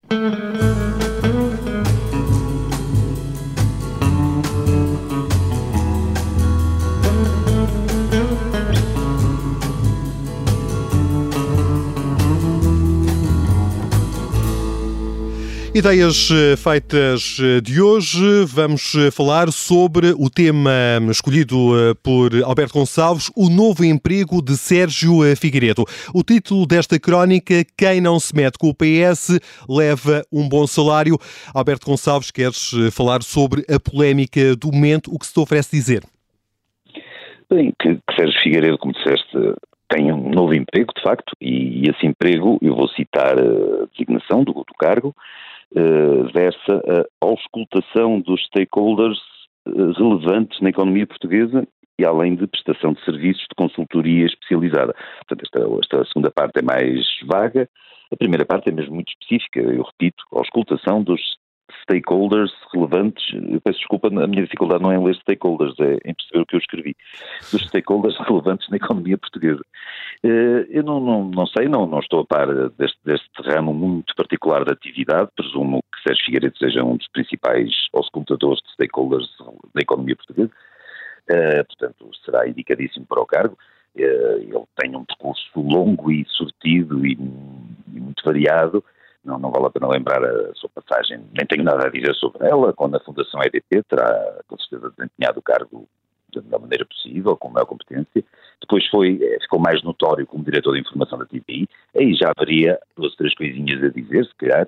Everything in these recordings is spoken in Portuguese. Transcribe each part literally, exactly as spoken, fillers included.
Ideias feitas de hoje, vamos falar sobre o tema escolhido por Alberto Gonçalves, o novo emprego de Sérgio Figueiredo. O título desta crónica, Quem não se mete com o P S leva um bom salário. Alberto Gonçalves, queres falar sobre a polémica do momento, o que se te oferece dizer? Bem, que, que Sérgio Figueiredo, como disseste, tem um novo emprego, de facto, e, e esse emprego, eu vou citar a designação do, do cargo, Uh, versa a auscultação dos stakeholders uh, relevantes na economia portuguesa e além de prestação de serviços de consultoria especializada. Portanto, esta, esta segunda parte é mais vaga, a primeira parte é mesmo muito específica, eu repito, a auscultação dos stakeholders relevantes, eu peço desculpa, a minha dificuldade não é em ler stakeholders, é em perceber o que eu escrevi, dos stakeholders relevantes na economia portuguesa. Eu não, não, não sei, não, não estou a par deste, deste ramo muito particular de atividade, presumo que Sérgio Figueiredo seja um dos principais auscultadores de stakeholders da economia portuguesa, portanto será indicadíssimo para o cargo. Ele tem um percurso longo e sortido e, e muito variado. Não, não vale a pena lembrar a sua passagem, nem tenho nada a dizer sobre ela, quando a Fundação E D P terá com certeza desempenhado o cargo da melhor maneira possível, com maior competência. Depois foi, ficou mais notório como diretor de informação da T V I, aí já haveria duas ou três coisinhas a dizer, se calhar,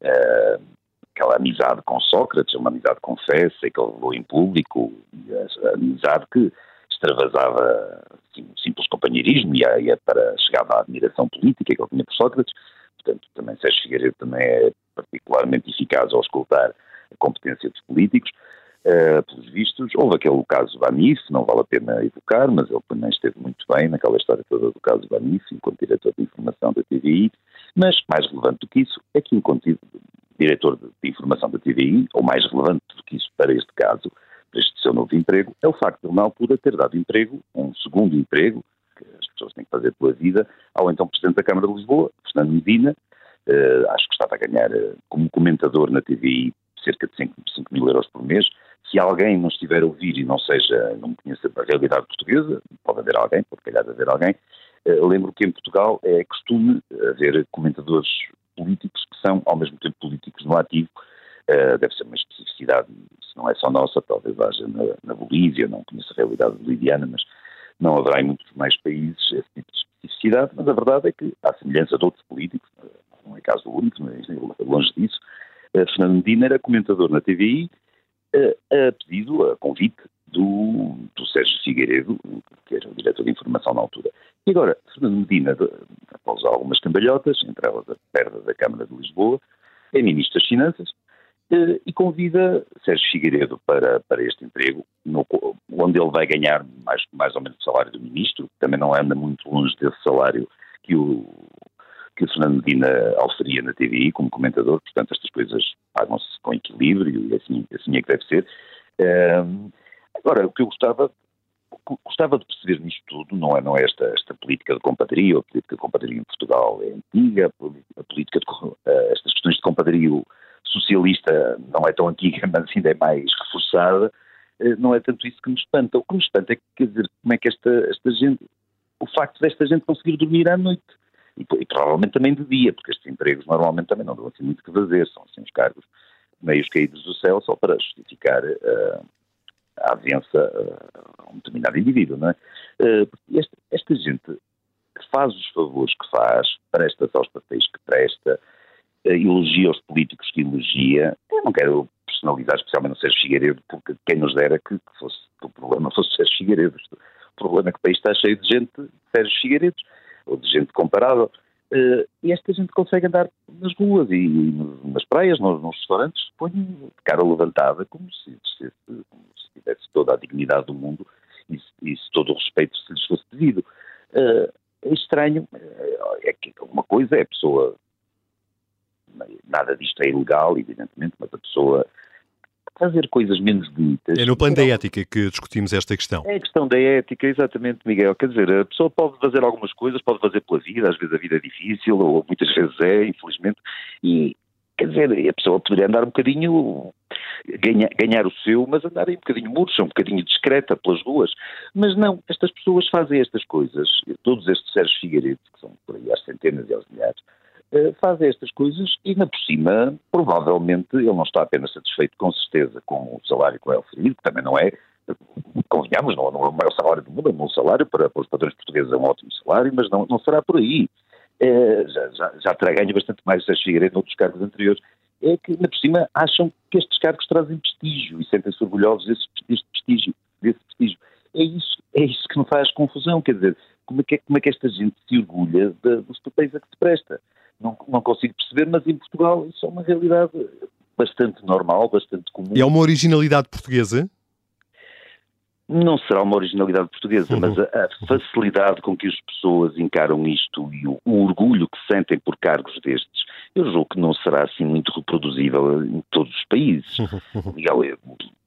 uh, aquela amizade com Sócrates, uma amizade confessa, que ele levou em público, a amizade que extravasava assim, um simples companheirismo e ia para chegava à admiração política que ele tinha por Sócrates. Portanto, também Sérgio Figueiredo também é particularmente eficaz ao escutar a competência dos políticos. Uh, pelos vistos, houve aquele caso Banif, não vale a pena evocar, mas ele também esteve muito bem naquela história toda do caso Banif, enquanto diretor de informação da T V I, mas mais relevante do que isso é que enquanto diretor de, de informação da T V I, ou mais relevante do que isso para este caso, para este seu novo emprego, é o facto de ele na altura ter dado emprego, um segundo emprego, que as pessoas têm que fazer pela vida, ao então Presidente da Câmara de Lisboa, Fernando Medina. Uh, acho que estava a ganhar uh, como comentador na T V I cerca de cinco mil euros por mês. Se alguém não estiver a ouvir e não seja, não conheça a realidade portuguesa, pode haver alguém, pode calhar haver alguém, uh, lembro que em Portugal é costume haver comentadores políticos que são ao mesmo tempo políticos no ativo. Uh, deve ser uma especificidade, se não é só nossa, talvez haja na, na Bolívia, não conheço a realidade boliviana, mas não haverá em muitos mais países esse tipo de especificidade, mas a verdade é que, à semelhança de outros políticos, não é caso único, mas longe disso, Fernando Medina era comentador na T V I a, a pedido, a convite do, do Sérgio Figueiredo, que era o diretor de informação na altura. E agora, Fernando Medina, após algumas cambalhotas, entre elas a perda da Câmara de Lisboa, é Ministro das Finanças, e convida Sérgio Figueiredo para, para este emprego, no, onde ele vai ganhar mais, mais ou menos o salário do Ministro, que também não anda muito longe desse salário que o, que o Fernando Medina oferia na T V I como comentador, portanto estas coisas pagam-se com equilíbrio e assim, assim é que deve ser. Um, agora, o que eu gostava, gostava de perceber nisto tudo, não é, não é esta, esta política de compadrio, a política de compadrio em Portugal é antiga, a política de, uh, estas questões de compadrio socialista não é tão antiga, mas ainda é mais reforçada, não é tanto isso que me espanta. O que me espanta é que, quer dizer, como é que esta, esta gente, o facto desta gente conseguir dormir à noite, e, e provavelmente também de dia, porque estes empregos normalmente também não dão assim muito que fazer, são assim os cargos meios caídos do céu só para justificar uh, a avença uh, a um determinado indivíduo, não é? Uh, esta, esta gente que faz os favores que faz, presta-se aos papéis que presta, elogia os políticos que elogia. Eu não quero personalizar especialmente o Sérgio Figueiredo, porque quem nos dera que, que, fosse, que o problema fosse o Sérgio Figueiredo. O problema é que o país está cheio de gente de Sérgio Figueiredo, ou de gente comparável. Uh, e esta gente consegue andar nas ruas e, e nas praias, nos, nos restaurantes, põe de cara levantada, como se, se, como se tivesse toda a dignidade do mundo e, e se todo o respeito se lhes fosse devido. Uh, é estranho, é que uma coisa é a pessoa. Nada disto é ilegal, evidentemente, mas a pessoa fazer coisas menos ditas... É no plano da ética que discutimos esta questão. É a questão da ética, exatamente, Miguel. Quer dizer, a pessoa pode fazer algumas coisas, pode fazer pela vida, às vezes a vida é difícil, ou muitas vezes é, infelizmente, e quer dizer, a pessoa poderia andar um bocadinho, ganha, ganhar o seu, mas andar um bocadinho murcha, um bocadinho discreta pelas ruas. Mas não, estas pessoas fazem estas coisas, todos estes Sérgio Figueiredo, que são por aí às centenas e aos milhares, uh, fazem estas coisas e, ainda por cima, provavelmente, ele não está apenas satisfeito, com certeza, com o salário que é oferido, que também não é, convenhamos, não, não é o maior salário do mundo, é um bom salário, para, para os padrões portugueses é um ótimo salário, mas não, não será por aí. É, já, já, já terá ganho bastante mais Sérgio Figueiredo noutros cargos anteriores. É que, ainda por cima, acham que estes cargos trazem prestígio e sentem-se orgulhosos desse, desse prestígio, desse prestígio. É isso, é isso que me faz confusão, quer dizer, como é que, como é que esta gente se orgulha de, dos papéis a que se presta? Não, não consigo perceber, mas em Portugal isso é uma realidade bastante normal, bastante comum. É uma originalidade portuguesa? Não será uma originalidade portuguesa, uhum. mas a, a facilidade com que as pessoas encaram isto e o, o orgulho que sentem por cargos destes, eu julgo que não será assim muito reproduzível em todos os países. Uhum. Miguel, eu,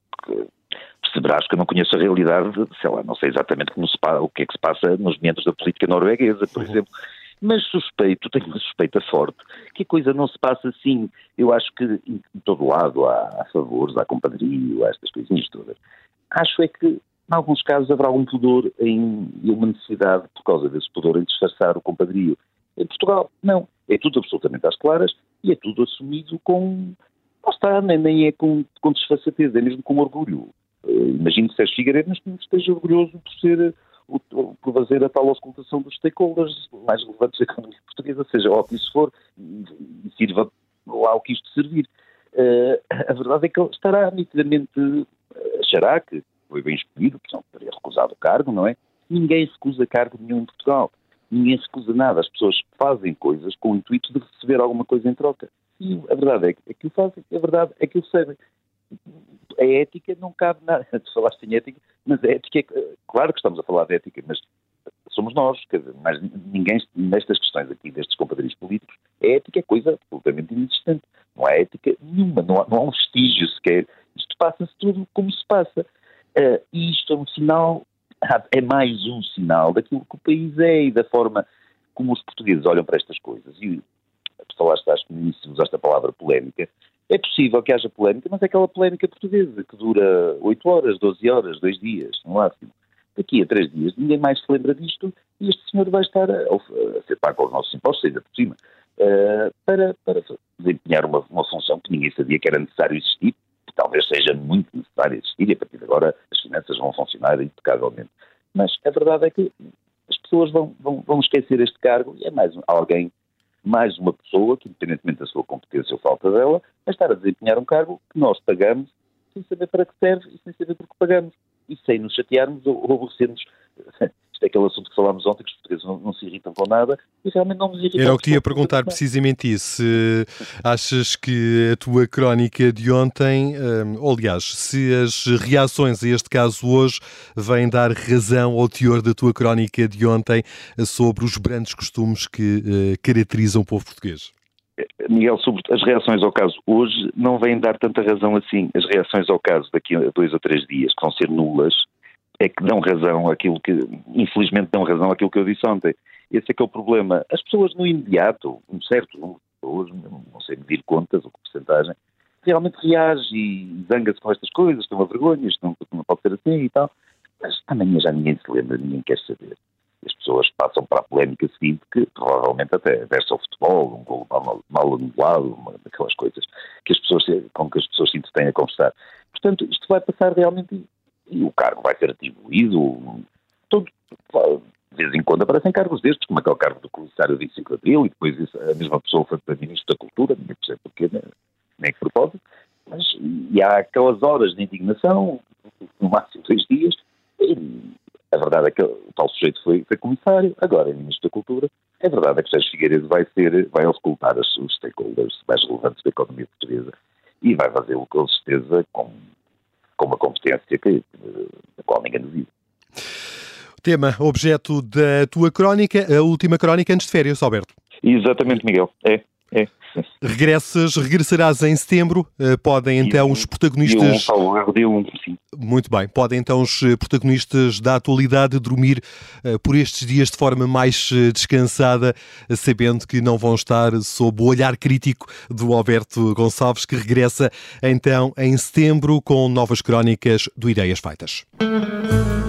perceberás que eu não conheço a realidade, sei lá, não sei exatamente como se, o que é que se passa nos meandros da política norueguesa, por uhum. exemplo, mas suspeito, tenho uma suspeita forte, que a coisa não se passa assim. Eu acho que em todo lado há, há favores, há compadrio, há estas coisinhas todas. Acho é que, em alguns casos, haverá um pudor em, e uma necessidade, por causa desse pudor, em disfarçar o compadrio. Em Portugal, não. É tudo absolutamente às claras e é tudo assumido com... Não está, nem, nem é com, com desfaçatez, é mesmo com orgulho. Uh, imagino que Sérgio Figueiredo esteja orgulhoso por ser, o, por fazer a tal auscultação dos stakeholders mais relevantes da economia portuguesa, seja ó que isso for, e, e sirva lá o que isto servir. Uh, a verdade é que ele estará nitidamente... achará que foi bem escolhido, porque não teria recusado o cargo, não é? Ninguém recusa cargo nenhum em Portugal. Ninguém recusa nada. As pessoas fazem coisas com o intuito de receber alguma coisa em troca. E a verdade é que, é que o fazem, a verdade é que o sabem. A ética não cabe nada. Tu falaste em ética, mas a ética é... Claro que estamos a falar de ética, mas somos nós, quer dizer, mas ninguém, nestas questões aqui, destes compadrios políticos, a ética é coisa absolutamente inexistente. Não há ética nenhuma, não há, não há um vestígio sequer. Isto passa-se tudo como se passa. Uh, e isto é um sinal, é mais um sinal daquilo que o país é e da forma como os portugueses olham para estas coisas. E a pessoa lá está, acho que no início usaste a palavra polémica. É possível que haja polémica, mas é aquela polémica portuguesa que dura oito horas, doze horas, dois dias, no máximo. Daqui a três dias ninguém mais se lembra disto e este senhor vai estar a, a ser pago aos nossos impostos, ainda por cima, uh, para, para desempenhar uma, uma função que ninguém sabia que era necessário existir. Talvez seja muito necessário existir e a partir de agora as finanças vão funcionar impecavelmente. Mas a verdade é que as pessoas vão, vão, vão esquecer este cargo e é mais alguém, mais uma pessoa que, independentemente da sua competência ou falta dela, vai estar a desempenhar um cargo que nós pagamos sem saber para que serve e sem saber por que pagamos. E sem nos chatearmos ou, ou aborrecermos. Isto é aquele assunto que falámos ontem, que os portugueses não, não se irritam com nada e realmente não nos irritam. Era o que te ia perguntar precisamente isso. Se achas que a tua crónica de ontem, ou aliás, se as reações a este caso hoje vêm dar razão ao teor da tua crónica de ontem sobre os brandos costumes que uh, caracterizam o povo português? Miguel, sobre as reações ao caso hoje não vêm dar tanta razão assim. As reações ao caso daqui a dois ou três dias, que vão ser nulas, é que dão razão àquilo que, infelizmente dão razão àquilo que eu disse ontem. Esse é que é o problema. As pessoas no imediato, um certo número de pessoas, não sei medir contas ou que porcentagem, realmente reage e zanga-se com estas coisas, tem uma vergonha, isto não, não pode ser assim e tal. Mas amanhã já ninguém se lembra, ninguém quer saber. As pessoas passam para a polémica seguinte, que provavelmente até versa o futebol, um gol mal, mal anulado, uma daquelas coisas que as pessoas, com que as pessoas se entretêm a conversar. Portanto, isto vai passar realmente e o cargo vai ser atribuído. Todo, de vez em quando aparecem cargos destes, como aquele cargo do comissário de vinte e cinco de Abril, e depois isso, a mesma pessoa foi para Ministro da Cultura, ninguém percebe porquê, nem, nem que propósito. Mas e há aquelas horas de indignação, no máximo dois dias, e a verdade é que o tal sujeito foi, foi comissário, agora é Ministro da Cultura. A verdade é que Sérgio Figueiredo vai, ser, vai auscultar os stakeholders mais relevantes da economia portuguesa e vai fazê-lo com certeza com, com uma competência que, da qual ninguém duvida. Tema, objeto da tua crónica, a última crónica antes de férias, Alberto. Exatamente, Miguel. É. É. Regressas, regressarás em setembro. Podem então e, os protagonistas... E um salvo erro de um, sim. Muito bem. Podem então os protagonistas da atualidade dormir uh, por estes dias de forma mais uh, descansada, uh, sabendo que não vão estar sob o olhar crítico do Alberto Gonçalves, que regressa então em setembro com novas crónicas do Ideias Feitas.